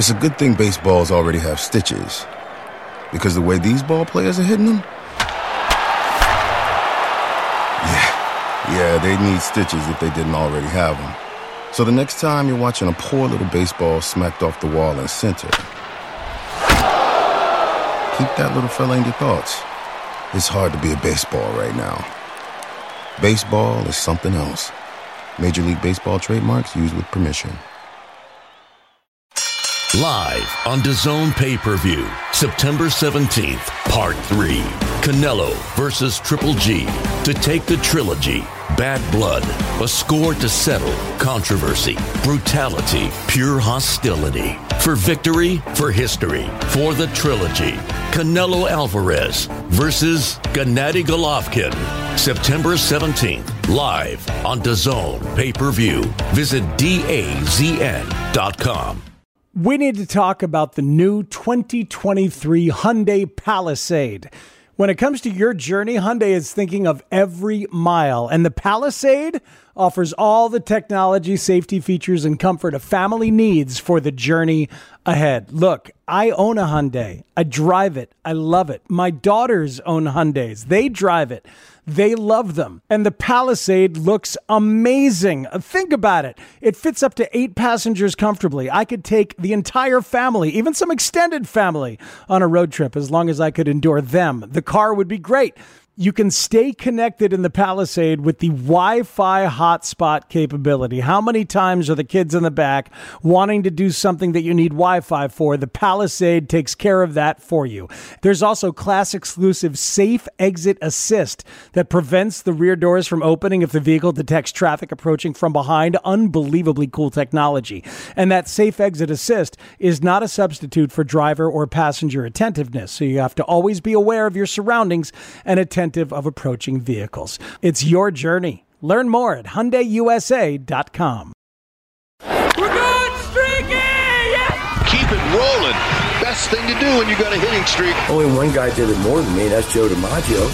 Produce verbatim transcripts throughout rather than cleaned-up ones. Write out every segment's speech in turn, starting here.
It's a good thing baseballs already have stitches, because the way these ball players are hitting them, yeah, yeah, they need stitches if they didn't already have them. So the next time you're watching a poor little baseball smacked off the wall in center, keep that little fella in your thoughts. It's hard to be a baseball right now. Baseball is something else. Major League Baseball trademarks used with permission. Live on DAZN Pay-Per-View, September seventeenth, Part three. Canelo versus Triple G. To take the trilogy, Bad Blood, a score to settle, controversy, brutality, pure hostility. For victory, for history, for the trilogy. Canelo Alvarez versus Gennady Golovkin. September seventeenth, live on DAZN Pay-Per-View. Visit D A Z N dot com. We need to talk about the new twenty twenty-three Hyundai Palisade. When it comes to your journey, Hyundai is thinking of every mile, and the Palisade offers all the technology, safety features, and comfort a family needs for the journey ahead. Look, I own a Hyundai. I drive it. I love it. My daughters own Hyundais. They drive it. They love them. And the Palisade looks amazing. Think about it. It fits up to eight passengers comfortably. I could take the entire family, even some extended family, on a road trip as long as I could endure them. The car would be great. You can stay connected in the Palisade with the Wi-Fi hotspot capability. How many times are the kids in the back wanting to do something that you need Wi-Fi for? The Palisade takes care of that for you. There's also class-exclusive Safe Exit Assist that prevents the rear doors from opening if the vehicle detects traffic approaching from behind. Unbelievably cool technology. And that Safe Exit Assist is not a substitute for driver or passenger attentiveness, so you have to always be aware of your surroundings and attentive of approaching vehicles. It's your journey. Learn more at Hyundai U S A dot com. We're going streaky! Yes! Keep it rolling. Best thing to do when you got a hitting streak. Only one guy did it more than me. That's Joe DiMaggio.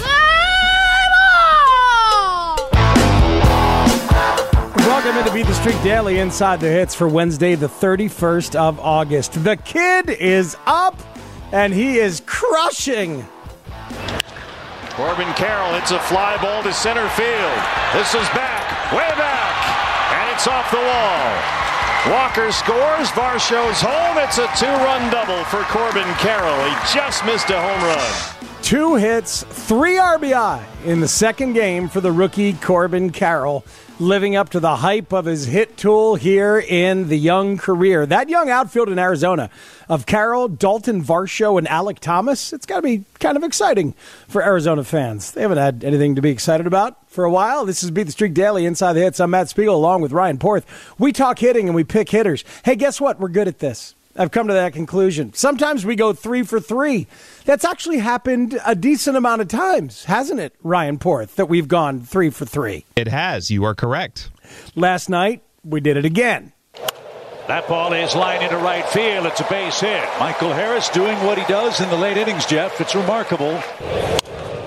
Welcome into Beat the Streak Daily Inside the Hits for Wednesday, the thirty-first of August. The kid is up, and he is crushing. Corbin Carroll hits a fly ball to center field. This is back, way back, and it's off the wall. Walker scores. Varsho's home. It's a two-run double for Corbin Carroll. He just missed a home run. Two hits, three R B I in the second game for the rookie Corbin Carroll, living up to the hype of his hit tool here in the young career. That young outfield in Arizona of Carroll, Dalton Varsho, and Alec Thomas, it's got to be kind of exciting for Arizona fans. They haven't had anything to be excited about for a while. This is Beat the Streak Daily Inside the Hits. I'm Matt Spiegel along with Ryan Porth. We talk hitting and we pick hitters. Hey, guess what? We're good at this. I've come to that conclusion. Sometimes we go three for three. That's actually happened a decent amount of times, hasn't it, Ryan Porth, that we've gone three for three? It has. You are correct. Last night, we did it again. That ball is lined into right field. It's a base hit. Michael Harris doing what he does in the late innings, Jeff. It's remarkable. He's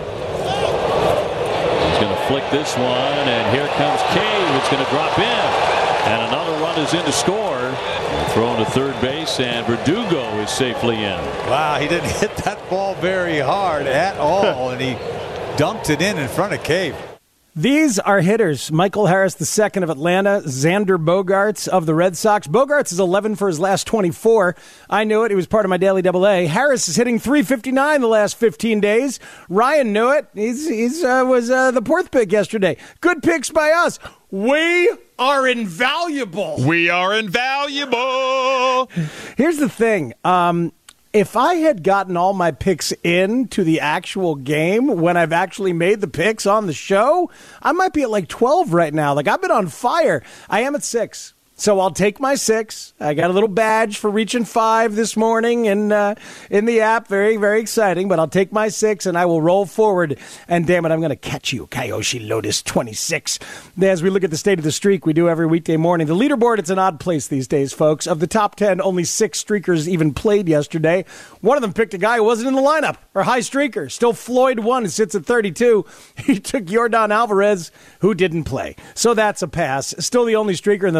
going to flick this one, and here comes Cave. It's going to drop in, and another run is in to score. Thrown to third base, and Verdugo is safely in. Wow, he didn't hit that ball very hard at all, and he dumped it in in front of Cave. These are hitters. Michael Harris the second of Atlanta, Xander Bogaerts of the Red Sox. Bogaerts is eleven for his last twenty-four. I knew it. He was part of my daily double A. Harris is hitting three fifty-nine the last fifteen days. Ryan knew it. He's, he's uh, was uh, the Porth pick yesterday. Good picks by us. We are invaluable. We are invaluable. Here's the thing. Um, if I had gotten all my picks in to the actual game when I've actually made the picks on the show, I might be at like twelve right now. Like, I've been on fire. I am at six. So I'll take my six. I got a little badge for reaching five this morning in, uh, in the app. Very, very exciting. But I'll take my six, and I will roll forward. And damn it, I'm going to catch you, Kyoshi Lotus twenty-six. As we look at the state of the streak, we do every weekday morning. The leaderboard, it's an odd place these days, folks. Of the top ten, only six streakers even played yesterday. One of them picked a guy who wasn't in the lineup, or high streaker. Still Floyd won, who sits at thirty-two. He took Yordan Alvarez, who didn't play. So that's a pass. Still the only streaker in the thirties.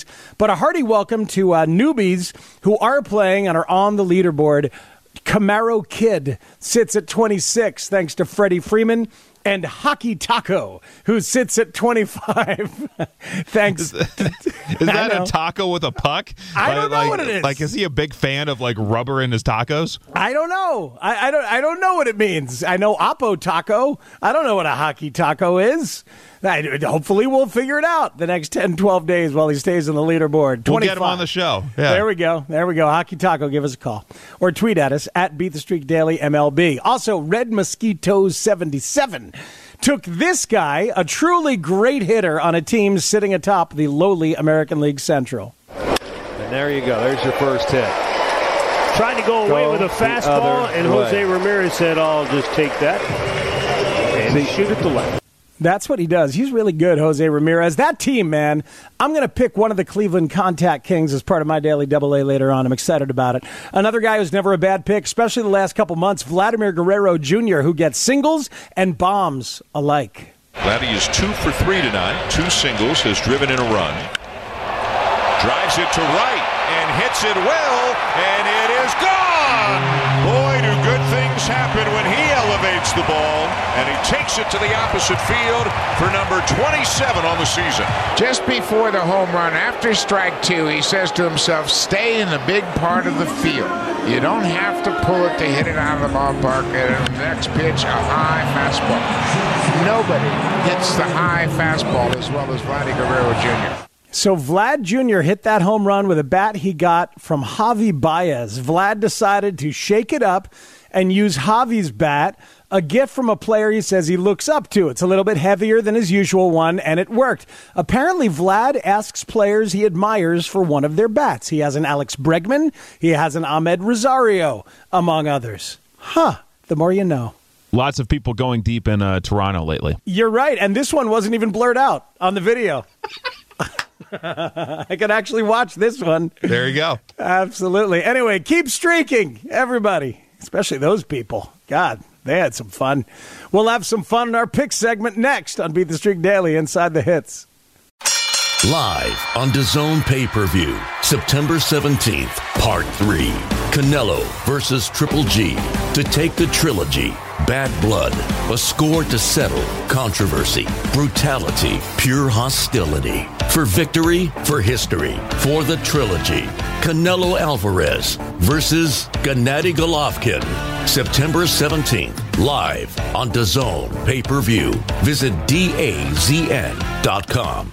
But a hearty welcome to uh, newbies who are playing and are on the leaderboard. Camaro Kid sits at twenty-six, thanks to Freddie Freeman. And Hockey Taco, who sits at twenty-five. Thanks. Is, is that a taco with a puck? I don't know like, what it is. Like, is he a big fan of like rubber in his tacos? I don't know. I, I don't. I don't know what it means. I know Oppo Taco. I don't know what a Hockey Taco is. I, hopefully, we'll figure it out the next ten, twelve days while he stays on the leaderboard. We'll get him on the show. Yeah. There we go. There we go. Hockey Taco, give us a call. Or tweet at us at Beat the Streak Daily M L B. Also, Red Mosquitoes seventy-seven took this guy, a truly great hitter, on a team sitting atop the lowly American League Central. And there you go. There's your first hit. Trying to go, go away with a fastball, and Jose way. Ramirez said, I'll just take that and shoot it to left. That's what he does. He's really good, Jose Ramirez. That team, man, I'm going to pick one of the Cleveland Contact Kings as part of my daily double A later on. I'm excited about it. Another guy who's never a bad pick, especially the last couple months, Vladimir Guerrero Junior, who gets singles and bombs alike. Vladdy is two for three tonight. Two singles, has driven in a run. Drives it to right and hits it well, and it is gone! Boy, do good things happen when he elevates the ball, and he takes it to the opposite field for number twenty-seven on the season. Just before the home run, after strike two, he says to himself, stay in the big part of the field. You don't have to pull it to hit it out of the ballpark. And the next pitch, a high fastball. Nobody hits the high fastball as well as Vladdy Guerrero Junior So Vlad Junior hit that home run with a bat he got from Javi Baez. Vlad decided to shake it up and use Javi's bat, a gift from a player he says he looks up to. It's a little bit heavier than his usual one, and it worked. Apparently, Vlad asks players he admires for one of their bats. He has an Alex Bregman. He has an Ahmed Rosario, among others. Huh. The more you know. Lots of people going deep in uh, Toronto lately. You're right, and this one wasn't even blurred out on the video. I could actually watch this one. There you go. Absolutely. Anyway, keep streaking, everybody, especially those people. God, they had some fun. We'll have some fun in our pick segment next on Beat the Streak Daily Inside the Hits. Live on DAZN Pay-Per-View, September seventeenth, Part three. Canelo versus Triple G to take the trilogy. Bad blood, a score to settle, controversy, brutality, pure hostility. For victory, for history, for the trilogy. Canelo Alvarez versus Gennady Golovkin. September seventeenth, live on DAZN Pay-Per-View. Visit D A Z N dot com.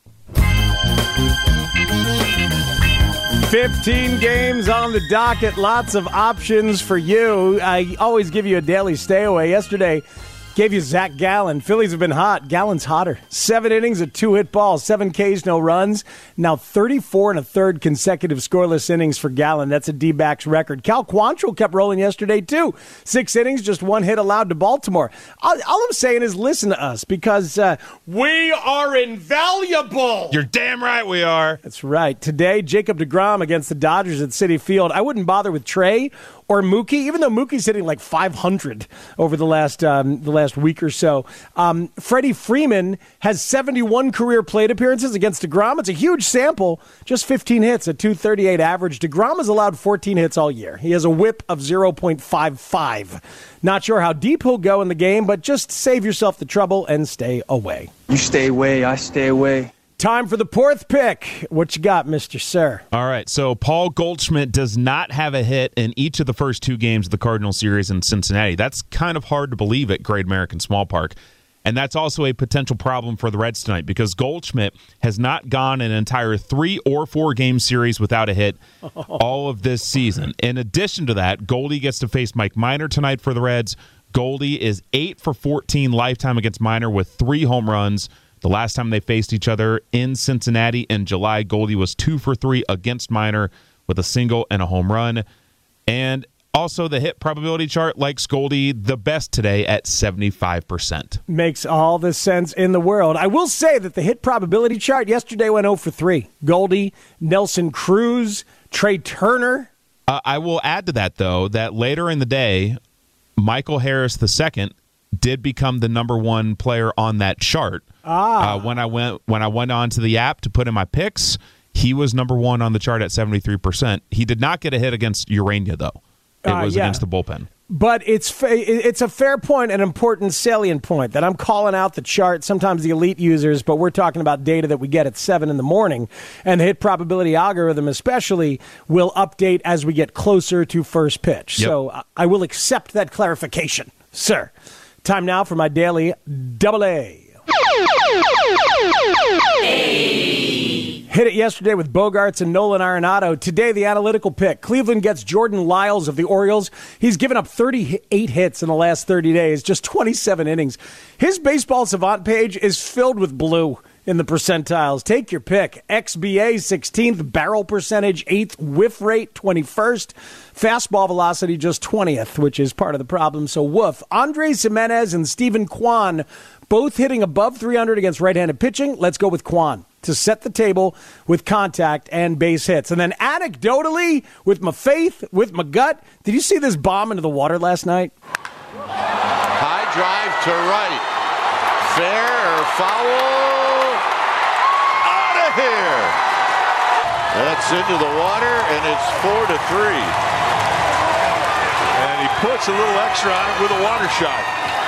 fifteen games on the docket. Lots of options for you. I always give you a daily stay away. Yesterday, gave you Zach Gallen. Phillies have been hot. Gallen's hotter. Seven innings, a two-hit ball, seven Ks, no runs. Now thirty-four and a third consecutive scoreless innings for Gallen. That's a D-backs record. Cal Quantrill kept rolling yesterday, too. Six innings, just one hit allowed to Baltimore. All, all I'm saying is listen to us because uh, we are invaluable. You're damn right we are. That's right. Today, Jacob deGrom against the Dodgers at Citi Field. I wouldn't bother with Trey or Mookie, even though Mookie's hitting like five hundred over the last um, the last week or so. Um, Freddie Freeman has seventy-one career plate appearances against DeGrom. It's a huge sample, just fifteen hits, a two thirty-eight average. DeGrom has allowed fourteen hits all year. He has a whip of oh point five five. Not sure how deep he'll go in the game, but just save yourself the trouble and stay away. You stay away, I stay away. Time for the fourth pick. What you got, Mister Sir? All right, so Paul Goldschmidt does not have a hit in each of the first two games of the Cardinal series in Cincinnati. That's kind of hard to believe at Great American Small Park. And that's also a potential problem for the Reds tonight because Goldschmidt has not gone an entire three or four game series without a hit all of this season. In addition to that, Goldie gets to face Mike Minor tonight for the Reds. Goldie is eight for fourteen lifetime against Minor with three home runs. The last time they faced each other in Cincinnati in July, Goldie was two for three against Minor with a single and a home run. And also the hit probability chart likes Goldie the best today at seventy-five percent. Makes all the sense in the world. I will say that the hit probability chart yesterday went oh for three. Goldie, Nelson Cruz, Trey Turner. Uh, I will add to that, though, that later in the day, Michael Harris the second did become the number one player on that chart. Ah. Uh, when I went when I went onto the app to put in my picks, He was number one on the chart at seventy-three percent. He did not get a hit against Urania, though. It Uh, was yeah. against the bullpen. But it's fa- it's a fair point, an important salient point that I'm calling out the chart, sometimes the elite users, but we're talking about data that we get at seven in the morning. And the hit probability algorithm especially will update as we get closer to first pitch. Yep. So I- I will accept that clarification, sir. Time now for my daily double A. Hit it yesterday with Bogarts and Nolan Arenado. Today, the analytical pick. Cleveland gets Jordan Lyles of the Orioles. He's given up thirty-eight hits in the last thirty days, just twenty-seven innings. His Baseball Savant page is filled with blue in the percentiles. Take your pick. X B A sixteenth, barrel percentage eighth, whiff rate twenty-first, fastball velocity just twentieth, which is part of the problem, so woof. Andres Jimenez and Stephen Kwan both hitting above three hundred against right-handed pitching. Let's go with Kwan to set the table with contact and base hits. And then anecdotally, with my faith, with my gut, did you see this bomb into the water last night? High drive to right. Fair or foul? Out of here. That's into the water, and it's four to three. And he puts a little extra on it with a water shot.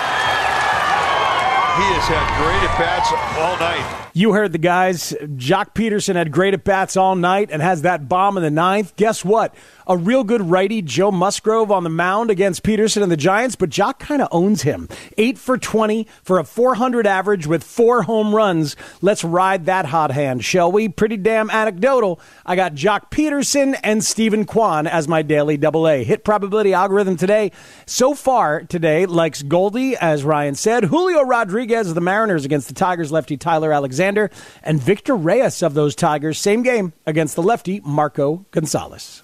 He has had great at-bats all night. You heard the guys. Jock Peterson had great at-bats all night and has that bomb in the ninth. Guess what? A real good righty, Joe Musgrove, on the mound against Peterson and the Giants, but Jock kind of owns him. eight for twenty for a four hundred average with four home runs. Let's ride that hot hand, shall we? Pretty damn anecdotal. I got Jock Peterson and Stephen Kwan as my daily double A. Hit probability algorithm today. So far today, likes Goldie, as Ryan said, Julio Rodriguez of the Mariners against the Tigers lefty Tyler Alexander, and Victor Reyes of those Tigers, same game against the lefty Marco Gonzalez.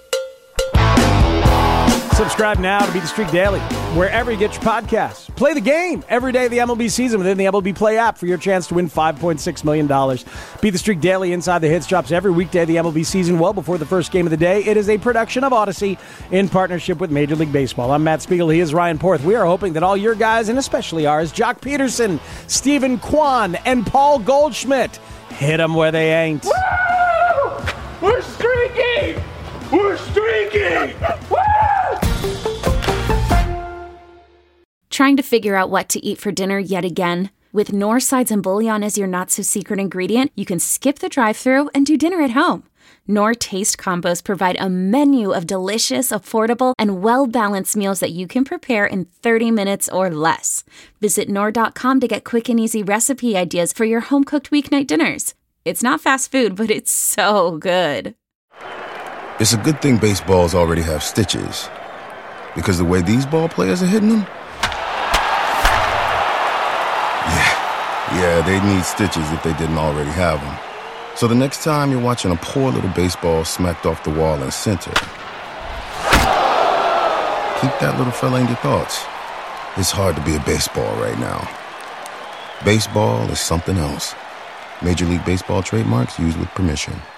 Subscribe now to Beat the Streak Daily, wherever you get your podcasts. Play the game every day of the M L B season within the M L B Play app for your chance to win five point six million dollars. Beat the Streak Daily Inside the Hits drops every weekday of the M L B season well before the first game of the day. It is a production of Odyssey in partnership with Major League Baseball. I'm Matt Spiegel. He is Ryan Porth. We are hoping that all your guys, and especially ours, Jock Peterson, Stephen Kwan, and Paul Goldschmidt, hit them where they ain't. Woo! We're streaking! We're streaking! Woo! Trying to figure out what to eat for dinner yet again? With Knorr Sides and Bouillon as your not-so-secret ingredient, you can skip the drive-thru and do dinner at home. Knorr Taste Combos provide a menu of delicious, affordable, and well-balanced meals that you can prepare in thirty minutes or less. Visit Knorr dot com to get quick and easy recipe ideas for your home-cooked weeknight dinners. It's not fast food, but it's so good. It's a good thing baseballs already have stitches, because the way these ball players are hitting them, yeah, they need stitches if they didn't already have them. So the next time you're watching a poor little baseball smacked off the wall in center, keep that little fella in your thoughts. It's hard to be a baseball right now. Baseball is something else. Major League Baseball trademarks used with permission.